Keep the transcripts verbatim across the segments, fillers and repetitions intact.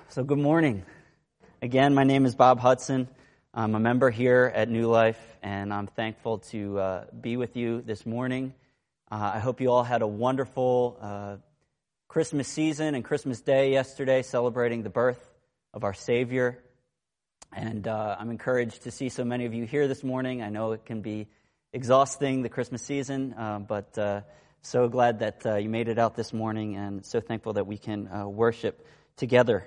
So good morning. Again, my name is Bob Hudson. I'm a member here at New Life, and I'm thankful to uh, be with you this morning. Uh, I hope you all had a wonderful uh, Christmas season and Christmas Day yesterday, celebrating the birth of our Savior. And uh, I'm encouraged to see so many of you here this morning. I know it can be exhausting, the Christmas season, uh, but uh, so glad that uh, you made it out this morning, and so thankful that we can uh, worship together.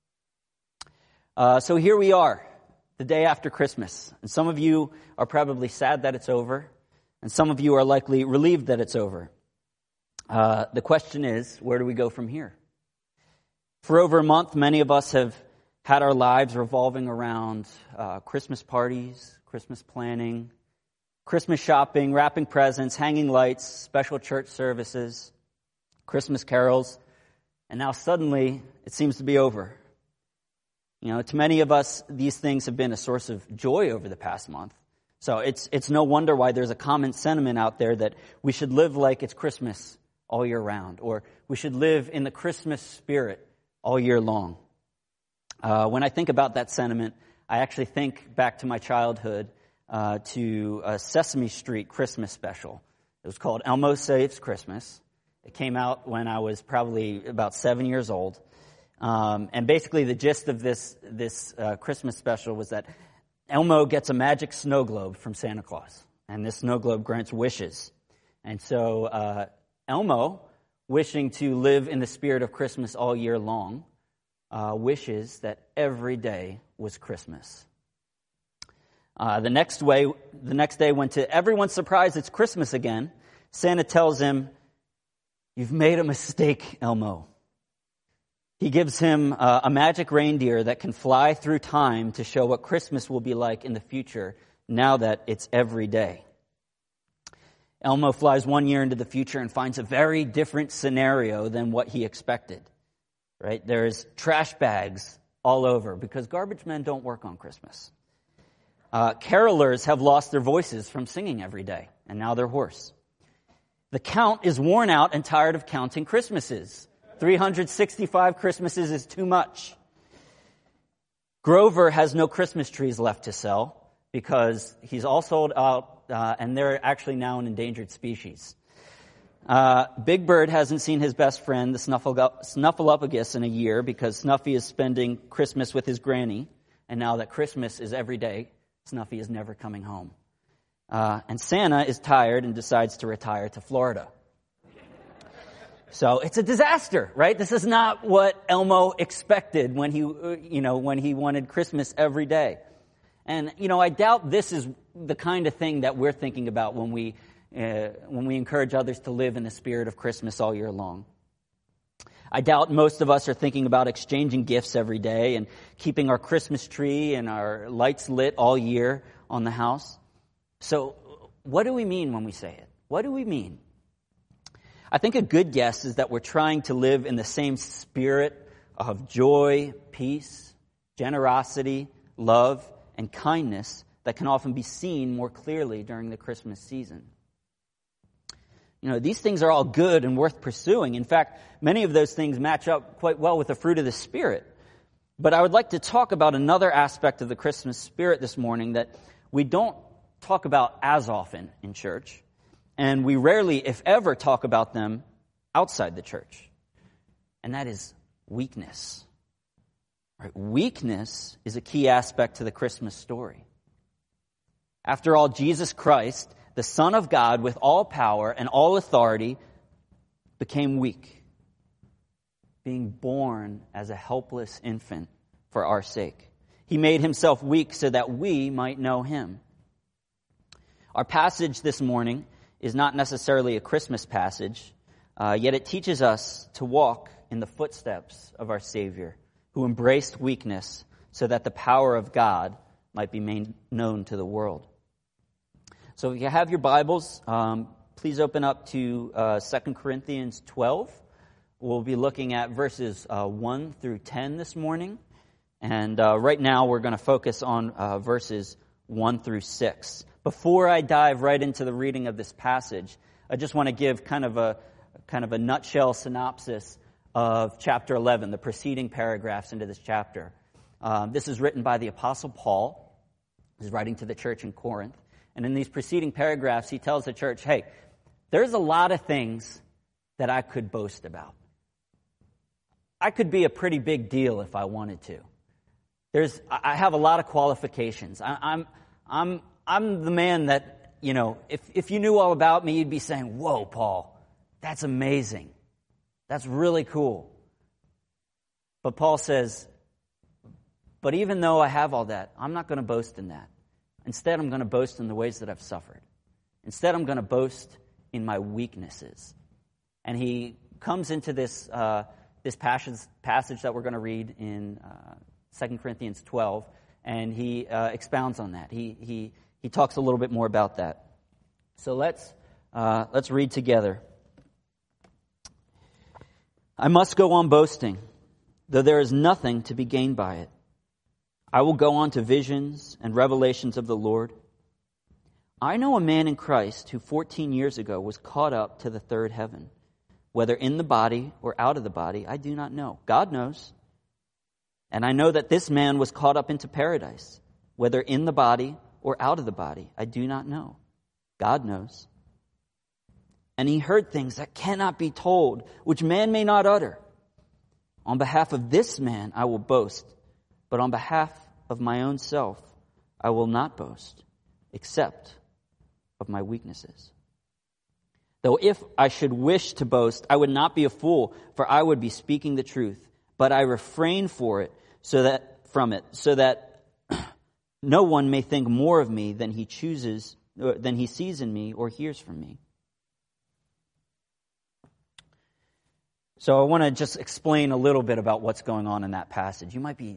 Uh, so here we are, the day after Christmas. And some of you are probably sad that it's over, and some of you are likely relieved that it's over. Uh, the question is, where do we go from here? For over a month, many of us have had our lives revolving around uh, Christmas parties, Christmas planning, Christmas shopping, wrapping presents, hanging lights, special church services, Christmas carols, and now suddenly it seems to be over. You know, to many of us, these things have been a source of joy over the past month. So it's it's no wonder why there's a common sentiment out there that we should live like it's Christmas all year round, or we should live in the Christmas spirit all year long. Uh, when I think about that sentiment, I actually think back to my childhood, uh, to a Sesame Street Christmas special. It was called Elmo Saves Christmas. It came out when I was probably about seven years old. Um, and basically the gist of this this uh, Christmas special was that Elmo gets a magic snow globe from Santa Claus. And this snow globe grants wishes. And so uh, Elmo, wishing to live in the spirit of Christmas all year long, uh, wishes that every day was Christmas. Uh, the next way, the next day, when to everyone's surprise it's Christmas again, Santa tells him, "You've made a mistake, Elmo." He gives him uh, a magic reindeer that can fly through time to show what Christmas will be like in the future now that it's every day. Elmo flies one year into the future and finds a very different scenario than what he expected. Right? There's trash bags all over because garbage men don't work on Christmas. Uh, carolers have lost their voices from singing every day, and now they're hoarse. The count is worn out and tired of counting Christmases. three hundred sixty-five Christmases is too much. Grover has no Christmas trees left to sell because he's all sold out, uh, and they're actually now an endangered species. Uh, Big Bird hasn't seen his best friend, the Snuffle- Snuffleupagus, in a year because Snuffy is spending Christmas with his granny, and now that Christmas is every day, Snuffy is never coming home. Uh, and Santa is tired and decides to retire to Florida. So it's a disaster, right? This is not what Elmo expected when he, you know, when he wanted Christmas every day. And, you know, I doubt this is the kind of thing that we're thinking about when we, uh, when we encourage others to live in the spirit of Christmas all year long. I doubt most of us are thinking about exchanging gifts every day and keeping our Christmas tree and our lights lit all year on the house. So what do we mean when we say it? What do we mean? I think a good guess is that we're trying to live in the same spirit of joy, peace, generosity, love, and kindness that can often be seen more clearly during the Christmas season. You know, these things are all good and worth pursuing. In fact, many of those things match up quite well with the fruit of the Spirit. But I would like to talk about another aspect of the Christmas spirit this morning that we don't talk about as often in church. And we rarely, if ever, talk about them outside the church. And that is weakness. Right? Weakness is a key aspect to the Christmas story. After all, Jesus Christ, the Son of God with all power and all authority, became weak, being born as a helpless infant for our sake. He made himself weak so that we might know him. Our passage this morning is not necessarily a Christmas passage, uh, yet it teaches us to walk in the footsteps of our Savior, who embraced weakness so that the power of God might be made known to the world. So if you have your Bibles, um, please open up to uh, Second Corinthians twelve. We'll be looking at verses uh, one through ten this morning. And uh, right now we're going to focus on uh, verses one through six. Before I dive right into the reading of this passage, I just want to give kind of a kind of a nutshell synopsis of chapter eleven, the preceding paragraphs into this chapter. Um, this is written by the Apostle Paul. He's writing to the church in Corinth. And in these preceding paragraphs, he tells the church, hey, there's a lot of things that I could boast about. I could be a pretty big deal if I wanted to. There's, I have a lot of qualifications. I, I'm, I'm, I'm the man that, you know, if, if you knew all about me, you'd be saying, whoa, Paul, that's amazing. That's really cool. But Paul says, but even though I have all that, I'm not going to boast in that. Instead, I'm going to boast in the ways that I've suffered. Instead, I'm going to boast in my weaknesses. And he comes into this uh, this passage, passage that we're going to read in uh, Second Corinthians twelve, and he uh, expounds on that. He he he talks a little bit more about that. So let's uh, let's read together. I must go on boasting, though there is nothing to be gained by it. I will go on to visions and revelations of the Lord. I know a man in Christ who fourteen years ago was caught up to the third heaven. Whether in the body or out of the body, I do not know. God knows. And I know that this man was caught up into paradise. Whether in the body or out of the body, I do not know. God knows. And he heard things that cannot be told, which man may not utter. On behalf of this man I will boast, but on behalf of my own self I will not boast, except of my weaknesses. Though if I should wish to boast, I would not be a fool, for I would be speaking the truth. But I refrain for it, so that from it, so that no one may think more of me than he chooses, than he sees in me or hears from me. So I want to just explain a little bit about what's going on in that passage. You might be,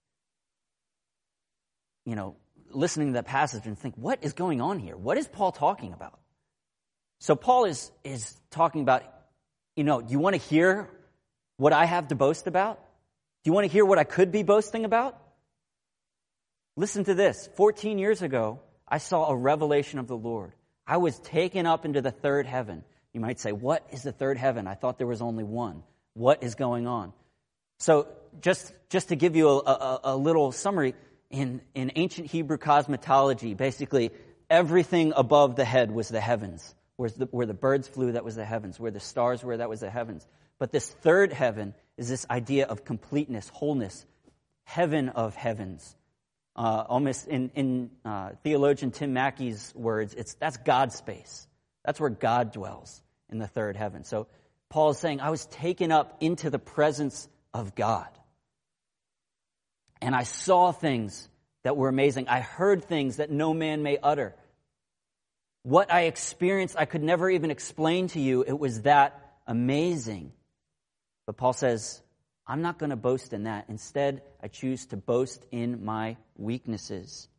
you know, listening to that passage and think, what is going on here? What is Paul talking about? So Paul is, is talking about, you know, do you want to hear what I have to boast about? Do you want to hear what I could be boasting about? Listen to this. fourteen years ago, I saw a revelation of the Lord. I was taken up into the third heaven. You might say, what is the third heaven? I thought there was only one. What is going on? So just, just to give you a, a, a little summary, in, in ancient Hebrew cosmetology, basically everything above the head was the heavens. Where the, where the birds flew, that was the heavens. Where the stars were, that was the heavens. But this third heaven is this idea of completeness, wholeness, heaven of heavens. Uh, almost in, in uh, theologian Tim Mackey's words, it's that's God's space. That's where God dwells, in the third heaven. So Paul is saying, I was taken up into the presence of God. And I saw things that were amazing. I heard things that no man may utter. What I experienced, I could never even explain to you. It was that amazing. But Paul says, I'm not going to boast in that. Instead, I choose to boast in my weaknesses.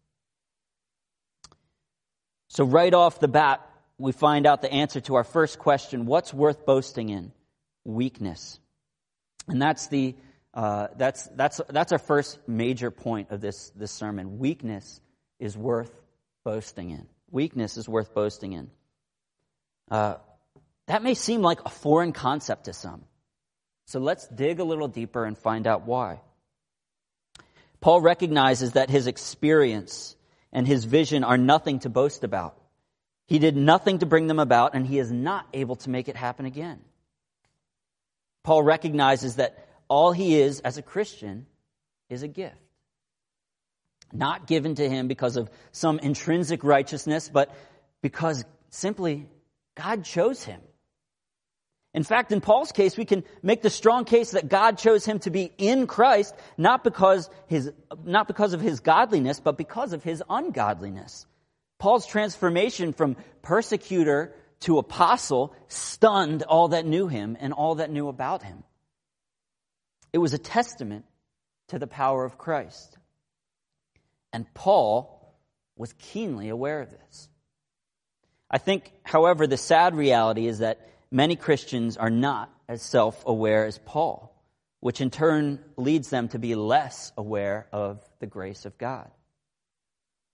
So right off the bat, we find out the answer to our first question: what's worth boasting in? Weakness. And that's the uh, that's that's that's our first major point of this this sermon. Weakness is worth boasting in. Weakness is worth boasting in. Uh, that may seem like a foreign concept to some. So let's dig a little deeper and find out why. Paul recognizes that his experience and his vision are nothing to boast about. He did nothing to bring them about, and he is not able to make it happen again. Paul recognizes that all he is as a Christian is a gift. Not given to him because of some intrinsic righteousness, but because simply God chose him. In fact, in Paul's case, we can make the strong case that God chose him to be in Christ, not because his, not because of his godliness, but because of his ungodliness. Paul's transformation from persecutor to apostle stunned all that knew him and all that knew about him. It was a testament to the power of Christ. And Paul was keenly aware of this. I think, however, the sad reality is that many Christians are not as self-aware as Paul, which in turn leads them to be less aware of the grace of God.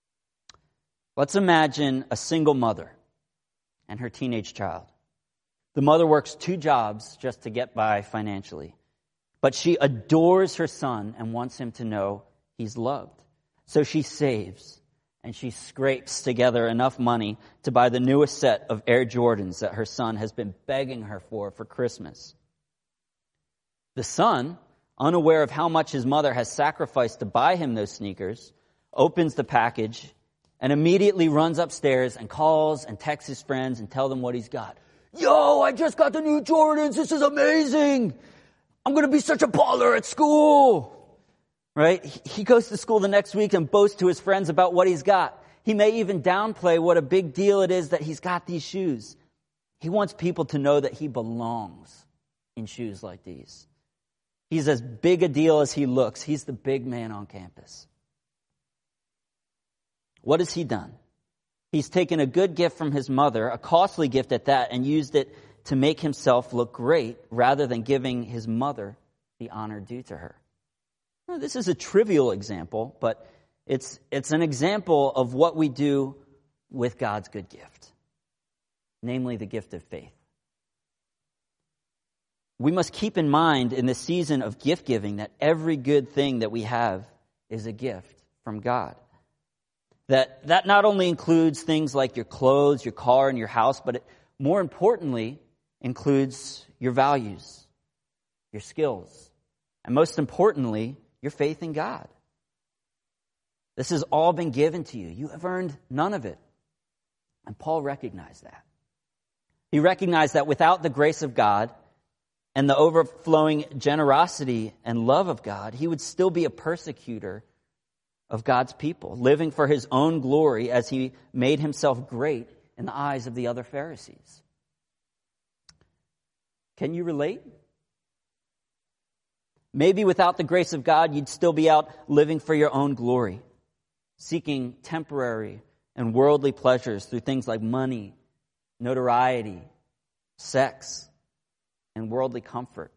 Let's imagine a single mother and her teenage child. The mother works two jobs just to get by financially. But she adores her son and wants him to know he's loved. So she saves and she scrapes together enough money to buy the newest set of Air Jordans that her son has been begging her for for Christmas. The son, unaware of how much his mother has sacrificed to buy him those sneakers, opens the package and immediately runs upstairs and calls and texts his friends and tells them what he's got. Yo, I just got the new Jordans. This is amazing. I'm going to be such a baller at school. Right? He goes to school the next week and boasts to his friends about what he's got. He may even downplay what a big deal it is that he's got these shoes. He wants people to know that he belongs in shoes like these. He's as big a deal as he looks. He's the big man on campus. What has he done? He's taken a good gift from his mother, a costly gift at that, and used it to make himself look great rather than giving his mother the honor due to her. Now, this is a trivial example, but it's it's an example of what we do with God's good gift, namely the gift of faith. We must keep in mind in this season of gift giving that every good thing that we have is a gift from God. That that not only includes things like your clothes, your car, and your house, but it more importantly includes your values, your skills, and most importantly, your faith in God. This has all been given to you. You have earned none of it. And Paul recognized that. He recognized that without the grace of God and the overflowing generosity and love of God, he would still be a persecutor of God's people, living for his own glory as he made himself great in the eyes of the other Pharisees. Can you relate? Maybe without the grace of God, you'd still be out living for your own glory, seeking temporary and worldly pleasures through things like money, notoriety, sex, and worldly comfort.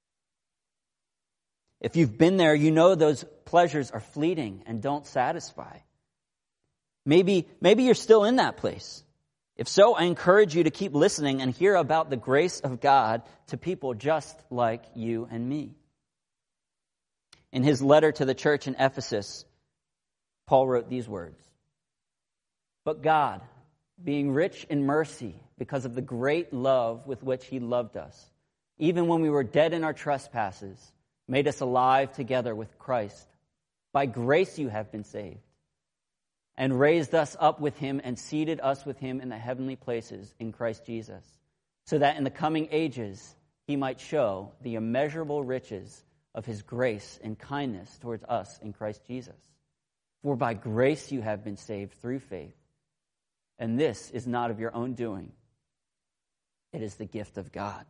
If you've been there, you know those pleasures are fleeting and don't satisfy. Maybe, maybe you're still in that place. If so, I encourage you to keep listening and hear about the grace of God to people just like you and me. In his letter to the church in Ephesus, Paul wrote these words, "But God, being rich in mercy because of the great love with which he loved us, even when we were dead in our trespasses, made us alive together with Christ. By grace you have been saved, and raised us up with him and seated us with him in the heavenly places in Christ Jesus, so that in the coming ages he might show the immeasurable riches of his grace and kindness towards us in Christ Jesus. For by grace you have been saved through faith, and this is not of your own doing. It is the gift of God."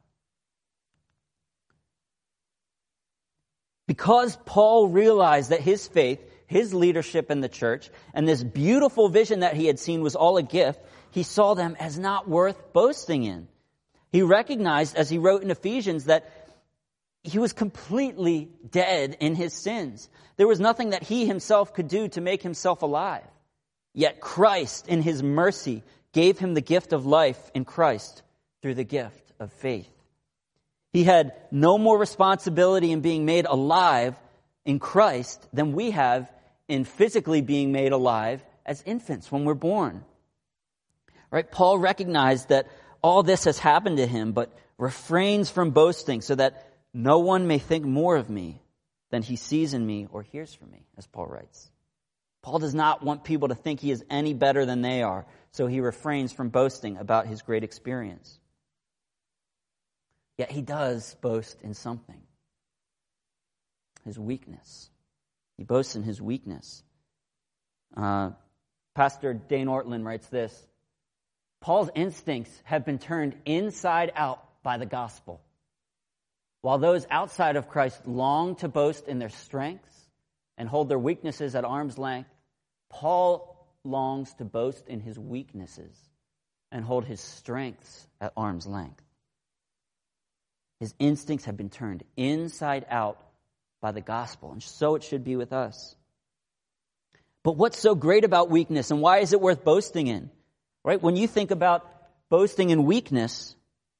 Because Paul realized that his faith, his leadership in the church, and this beautiful vision that he had seen was all a gift, he saw them as not worth boasting in. He recognized, as he wrote in Ephesians, that he was completely dead in his sins. There was nothing that he himself could do to make himself alive. Yet Christ, in his mercy, gave him the gift of life in Christ through the gift of faith. He had no more responsibility in being made alive in Christ than we have in physically being made alive as infants when we're born. Right? Paul recognized that all this has happened to him, but refrains from boasting so that no one may think more of me than he sees in me or hears from me, as Paul writes. Paul does not want people to think he is any better than they are, so he refrains from boasting about his great experience. Yet he does boast in something. His weakness. He boasts in his weakness. Uh, Pastor Dane Ortlund writes this, "Paul's instincts have been turned inside out by the gospel. While those outside of Christ long to boast in their strengths and hold their weaknesses at arm's length, Paul longs to boast in his weaknesses and hold his strengths at arm's length." His instincts have been turned inside out by the gospel, and so it should be with us. But what's so great about weakness, and why is it worth boasting in? Right? When you think about boasting in weakness,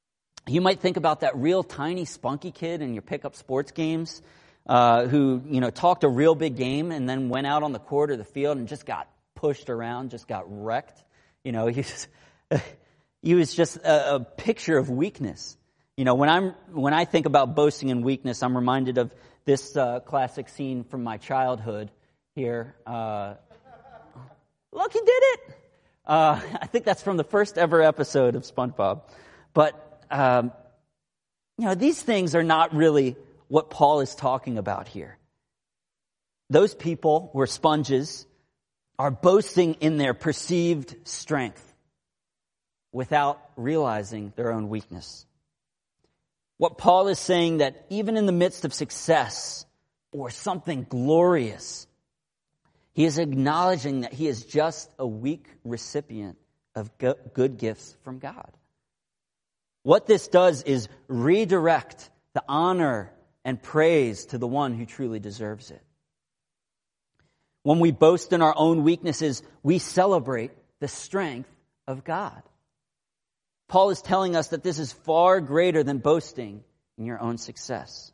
You might think about that real tiny, spunky kid in your pickup sports games uh, who, you know, talked a real big game and then went out on the court or the field and just got pushed around, just got wrecked. You know, he was, he was just a, a picture of weakness. You know, when I'm when I think about boasting and weakness, I'm reminded of this uh, classic scene from my childhood here. Uh, look, he did it! Uh, I think that's from the first ever episode of SpongeBob. But Um, you know, these things are not really what Paul is talking about here. Those people were sponges, are boasting in their perceived strength without realizing their own weakness. What Paul is saying that even in the midst of success or something glorious, he is acknowledging that he is just a weak recipient of good gifts from God. What this does is redirect the honor and praise to the one who truly deserves it. When we boast in our own weaknesses, we celebrate the strength of God. Paul is telling us that this is far greater than boasting in your own success.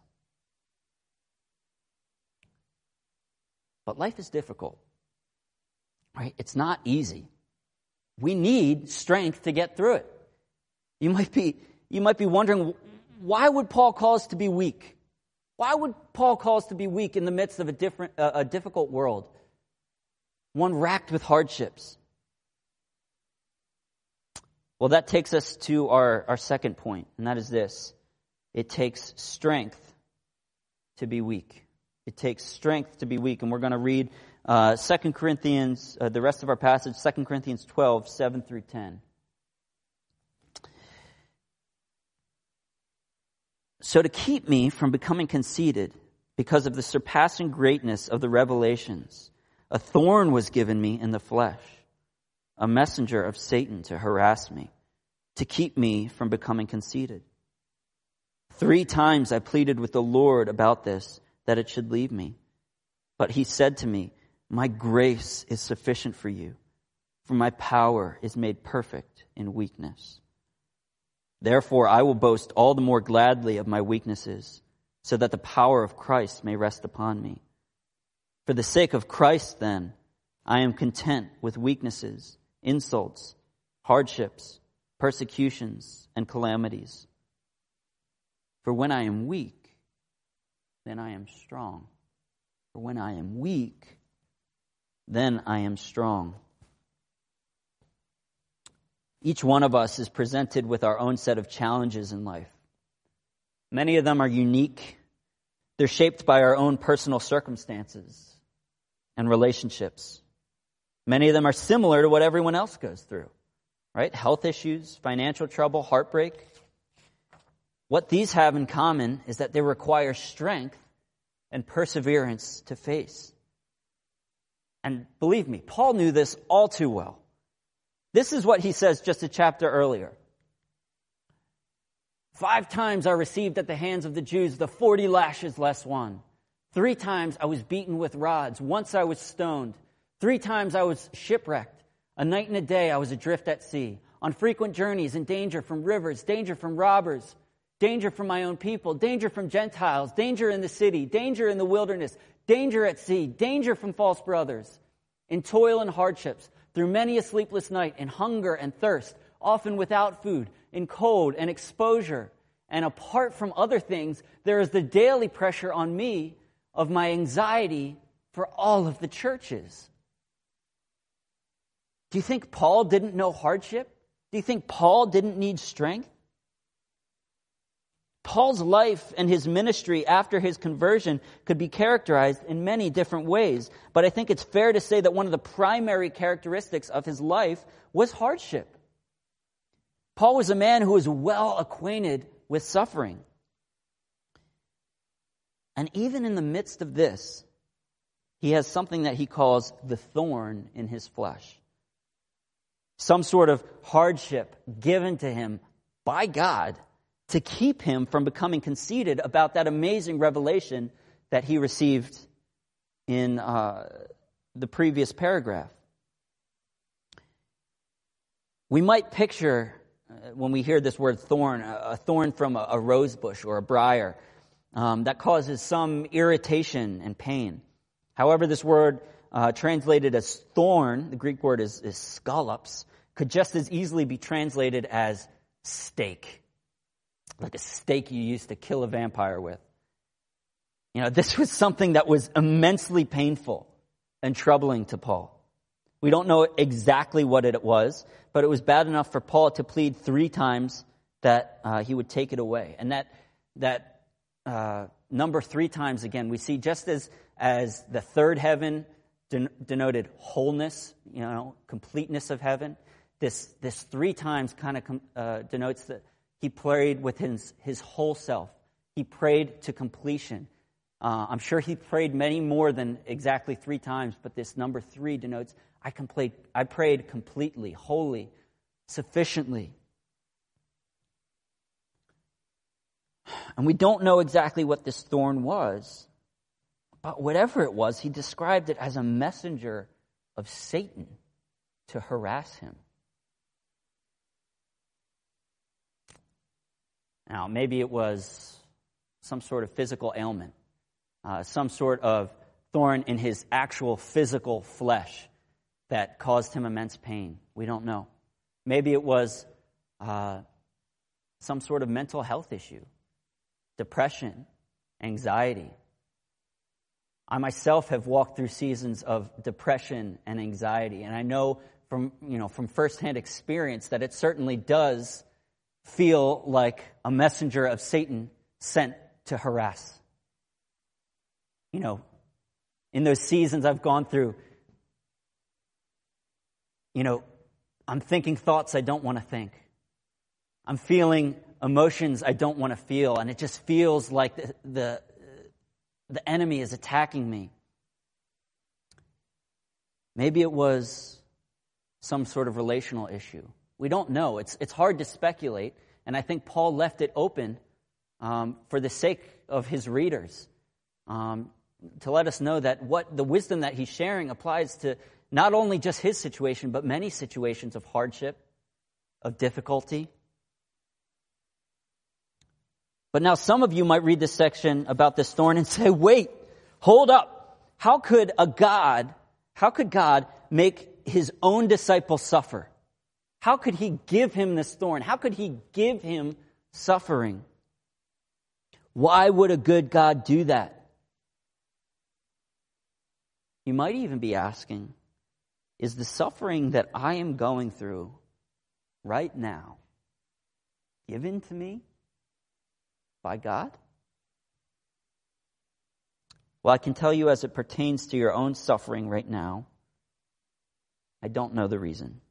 But life is difficult, right? It's not easy. We need strength to get through it. You might be, you might be wondering, why would Paul call us to be weak? Why would Paul call us to be weak in the midst of a different, uh, a difficult world, one racked with hardships? Well, that takes us to our, our second point, and that is this. It takes strength to be weak. It takes strength to be weak. And we're going to read uh, Second Corinthians, uh, the rest of our passage, Second Corinthians twelve, seven through ten. So to keep me from becoming conceited because of the surpassing greatness of the revelations, a thorn was given me in the flesh, a messenger of Satan to harass me, to keep me from becoming conceited. Three times I pleaded with the Lord about this, that it should leave me. But he said to me, my grace is sufficient for you, for my power is made perfect in weakness. Therefore, I will boast all the more gladly of my weaknesses, so that the power of Christ may rest upon me. For the sake of Christ, then, I am content with weaknesses, insults, hardships, persecutions, and calamities. For when I am weak, then I am strong. For when I am weak, then I am strong. Each one of us is presented with our own set of challenges in life. Many of them are unique. They're shaped by our own personal circumstances and relationships. Many of them are similar to what everyone else goes through, right? Health issues, financial trouble, heartbreak. What these have in common is that they require strength and perseverance to face. And believe me, Paul knew this all too well. This is what he says just a chapter earlier. Five times I received at the hands of the Jews the forty lashes less one. Three times I was beaten with rods. Once I was stoned. Three times I was shipwrecked. A night and a day I was adrift at sea. On frequent journeys, in danger from rivers, danger from robbers, danger from my own people, danger from Gentiles, danger in the city, danger in the wilderness, danger at sea, danger from false brothers, in toil and hardships, through many a sleepless night, in hunger and thirst, often without food, in cold and exposure. And apart from other things, there is the daily pressure on me of my anxiety for all of the churches. Do you think Paul didn't know hardship? Do you think Paul didn't need strength? Paul's life and his ministry after his conversion could be characterized in many different ways, but I think it's fair to say that one of the primary characteristics of his life was hardship. Paul was a man who was well acquainted with suffering. And even in the midst of this, he has something that he calls the thorn in his flesh. Some sort of hardship given to him by God to keep him from becoming conceited about that amazing revelation that he received in uh, the previous paragraph. We might picture when we hear this word thorn, a thorn from a, a rose bush or a briar, um, that causes some irritation and pain. However, this word uh, translated as thorn, the Greek word is, is scallops, could just as easily be translated as stake, like a stake you used to kill a vampire with. You know, this was something that was immensely painful and troubling to Paul. We don't know exactly what it was, but it was bad enough for Paul to plead three times that uh, he would take it away. And that that uh, number three times, again, we see just as as the third heaven den- denoted wholeness, you know, completeness of heaven. This this three times kind of com- uh, denotes that he prayed with his his whole self. He prayed to completion. Uh, I'm sure he prayed many more than exactly three times, but this number three denotes I complete, I prayed completely, wholly, sufficiently. And we don't know exactly what this thorn was, but whatever it was, he described it as a messenger of Satan to harass him. Now, maybe it was some sort of physical ailment, uh, some sort of thorn in his actual physical flesh that caused him immense pain. We don't know. Maybe it was uh, some sort of mental health issue, depression, anxiety. I myself have walked through seasons of depression and anxiety, and I know from you know from firsthand experience that it certainly does feel like a messenger of Satan sent to harass. You know, in those seasons I've gone through, you know, I'm thinking thoughts I don't want to think. I'm feeling emotions I don't want to feel, and it just feels like the, the, the enemy is attacking me. Maybe it was some sort of relational issue. We don't know. It's it's hard to speculate, and I think Paul left it open um, for the sake of his readers, um, to let us know that what the wisdom that he's sharing applies to not only just his situation, but many situations of hardship, of difficulty. But now some of you might read this section about this thorn and say, wait, hold up. How could a God, how could God make his own disciple suffer? How could he give him this thorn? How could he give him suffering? Why would a good God do that? You might even be asking, is the suffering that I am going through right now given to me by God? Well, I can tell you as it pertains to your own suffering right now, I don't know the reason.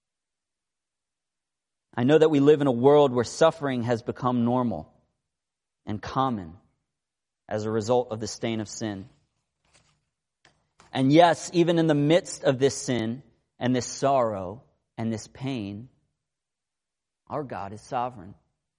I know that we live in a world where suffering has become normal and common as a result of the stain of sin. And yes, even in the midst of this sin and this sorrow and this pain, our God is sovereign.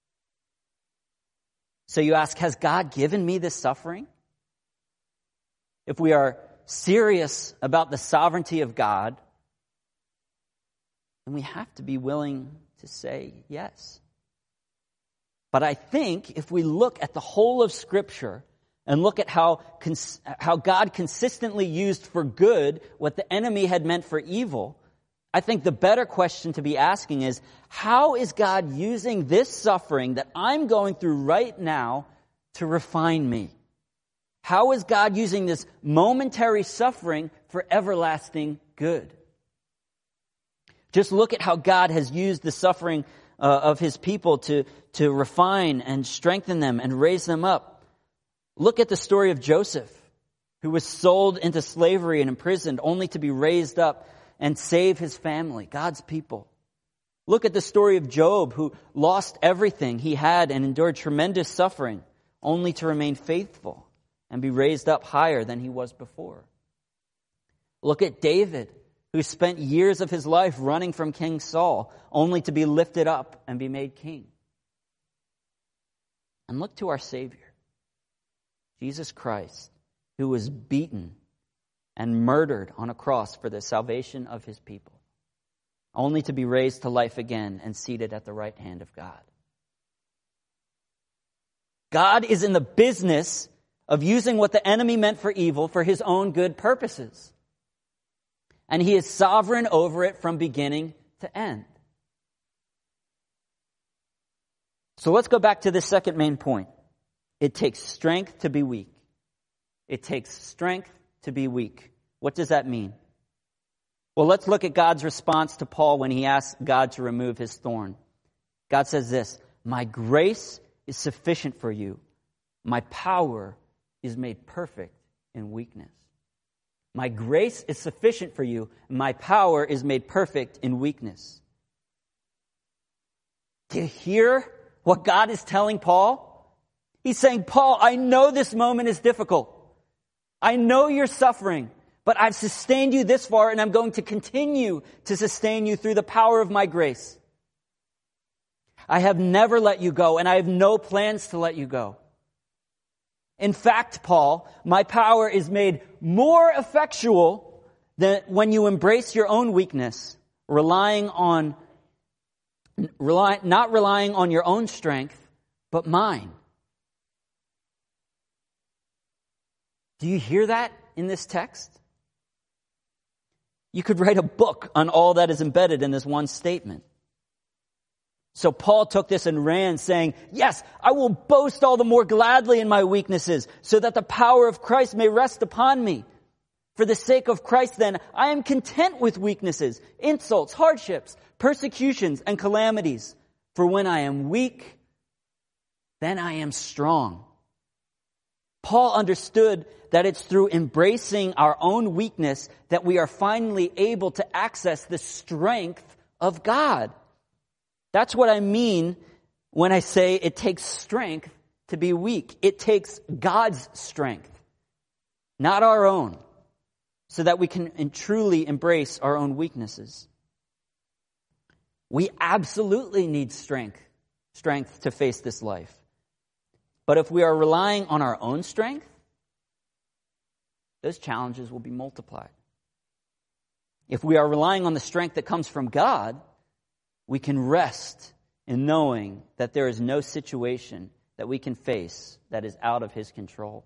So you ask, has God given me this suffering? If we are serious about the sovereignty of God, then we have to be willing to say yes. But I think if we look at the whole of Scripture and look at how cons- how God consistently used for good what the enemy had meant for evil, I think the better question to be asking is, how is God using this suffering that I'm going through right now to refine me? How is God using this momentary suffering for everlasting good? Just look at how God has used the suffering uh, of his people to, to refine and strengthen them and raise them up. Look at the story of Joseph, who was sold into slavery and imprisoned only to be raised up and save his family, God's people. Look at the story of Job, who lost everything he had and endured tremendous suffering only to remain faithful and be raised up higher than he was before. Look at David, who spent years of his life running from King Saul only to be lifted up and be made king. And look to our Savior, Jesus Christ, who was beaten and murdered on a cross for the salvation of his people. only to be raised to life again and seated at the right hand of God. God is in the business of using what the enemy meant for evil for his own good purposes. And he is sovereign over it from beginning to end. So let's go back to the second main point. It takes strength to be weak. It takes strength to be weak. What does that mean? Well, let's look at God's response to Paul when he asked God to remove his thorn. God says this, "My grace is sufficient for you. My power is made perfect in weakness." My grace is sufficient for you. My power is made perfect in weakness. Do you hear what God is telling Paul? He's saying, Paul, I know this moment is difficult. I know you're suffering, but I've sustained you this far, and I'm going to continue to sustain you through the power of my grace. I have never let you go, and I have no plans to let you go. In fact, Paul, my power is made more effectual than when you embrace your own weakness, relying on, rely, not relying on your own strength, but mine. Do you hear that in this text? You could write a book on all that is embedded in this one statement. So Paul took this and ran, saying, yes, I will boast all the more gladly in my weaknesses, so that the power of Christ may rest upon me. For the sake of Christ, then, I am content with weaknesses, insults, hardships, persecutions, and calamities. For when I am weak, then I am strong. Paul understood that it's through embracing our own weakness that we are finally able to access the strength of God. That's what I mean when I say it takes strength to be weak. It takes God's strength, not our own, so that we can truly embrace our own weaknesses. We absolutely need strength, strength to face this life. But if we are relying on our own strength, those challenges will be multiplied. If we are relying on the strength that comes from God, we can rest in knowing that there is no situation that we can face that is out of His control.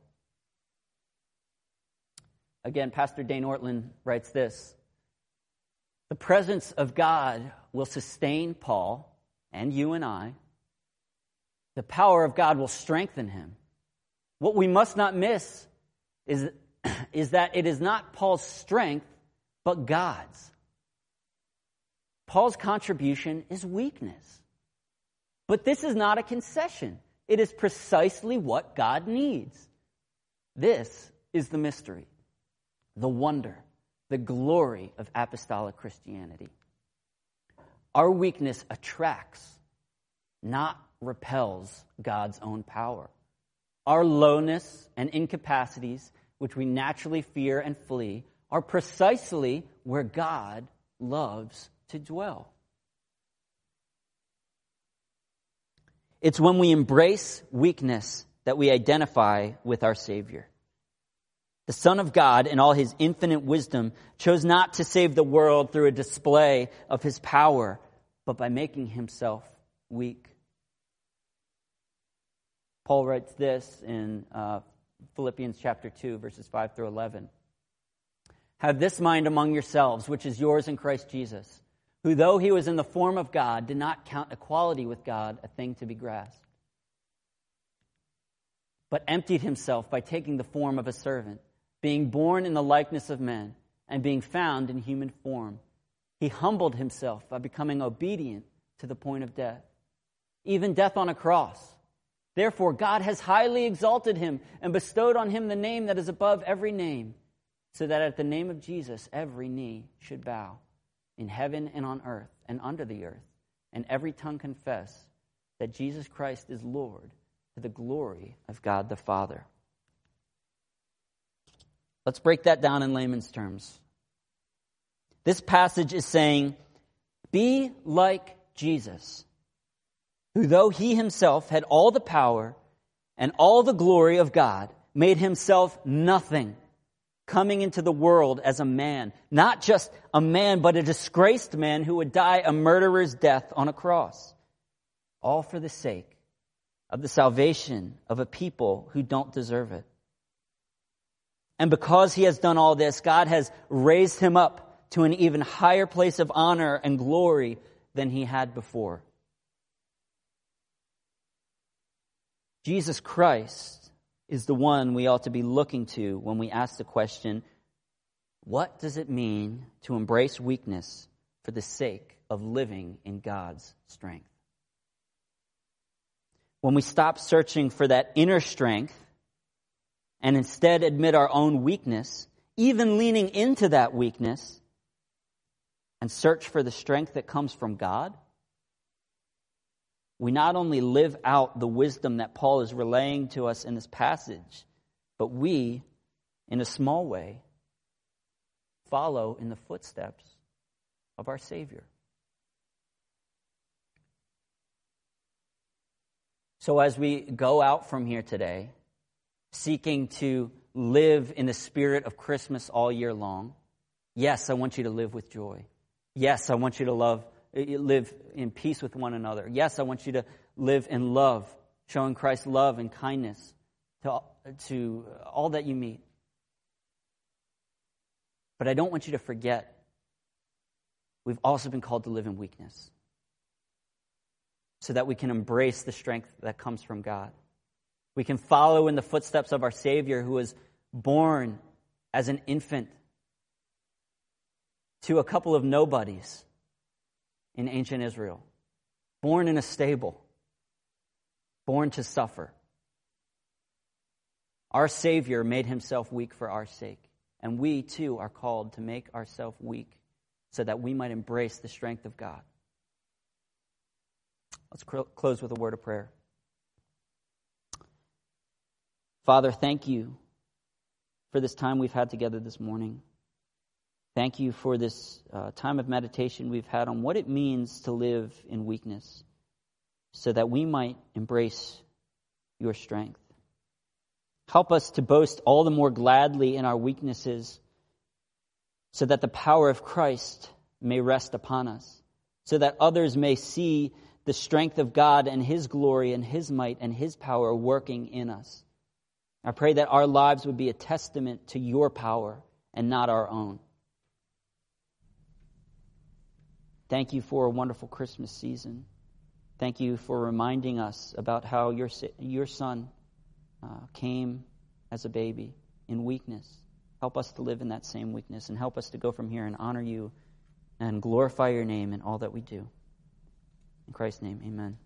Again, Pastor Dane Ortlund writes this: the presence of God will sustain Paul and you and I. The power of God will strengthen him. What we must not miss is, is that it is not Paul's strength, but God's. Paul's contribution is weakness. But this is not a concession. It is precisely what God needs. This is the mystery, the wonder, the glory of apostolic Christianity. Our weakness attracts, not repels, God's own power. Our lowness and incapacities, which we naturally fear and flee, are precisely where God loves to dwell. It's when we embrace weakness that we identify with our Savior. The Son of God, in all His infinite wisdom, chose not to save the world through a display of His power, but by making Himself weak. Paul writes this in uh, Philippians chapter two, verses five through eleven. Have this mind among yourselves, which is yours in Christ Jesus, who though He was in the form of God, did not count equality with God a thing to be grasped, but emptied Himself by taking the form of a servant, being born in the likeness of men, and being found in human form. He humbled Himself by becoming obedient to the point of death, even death on a cross. Therefore, God has highly exalted Him and bestowed on Him the name that is above every name, so that at the name of Jesus every knee should bow, in heaven and on earth and under the earth, and every tongue confess that Jesus Christ is Lord, to the glory of God the Father. Let's break that down in layman's terms. This passage is saying, be like Jesus, who though He Himself had all the power and all the glory of God, made Himself nothing, coming into the world as a man, not just a man, but a disgraced man who would die a murderer's death on a cross, all for the sake of the salvation of a people who don't deserve it. And because he has done all this, God has raised him up to an even higher place of honor and glory than he had before. Jesus Christ is the one we ought to be looking to when we ask the question, what does it mean to embrace weakness for the sake of living in God's strength? When we stop searching for that inner strength and instead admit our own weakness, even leaning into that weakness, and search for the strength that comes from God, we not only live out the wisdom that Paul is relaying to us in this passage, but we, in a small way, follow in the footsteps of our Savior. So as we go out from here today, seeking to live in the spirit of Christmas all year long, yes, I want you to live with joy. Yes, I want you to love live in peace with one another. Yes, I want you to live in love, showing Christ's love and kindness to, to all that you meet. But I don't want you to forget, we've also been called to live in weakness so that we can embrace the strength that comes from God. We can follow in the footsteps of our Savior, who was born as an infant to a couple of nobodies in ancient Israel, born in a stable, born to suffer. Our Savior made himself weak for our sake, and we too are called to make ourselves weak so that we might embrace the strength of God. Let's close with a word of prayer. Father, thank you for this time we've had together this morning. Thank you for this uh, time of meditation we've had on what it means to live in weakness so that we might embrace your strength. Help us to boast all the more gladly in our weaknesses so that the power of Christ may rest upon us, so that others may see the strength of God and his glory and his might and his power working in us. I pray that our lives would be a testament to your power and not our own. Thank you for a wonderful Christmas season. Thank you for reminding us about how your your son uh, came as a baby in weakness. Help us to live in that same weakness and help us to go from here and honor you and glorify your name in all that we do. In Christ's name, amen.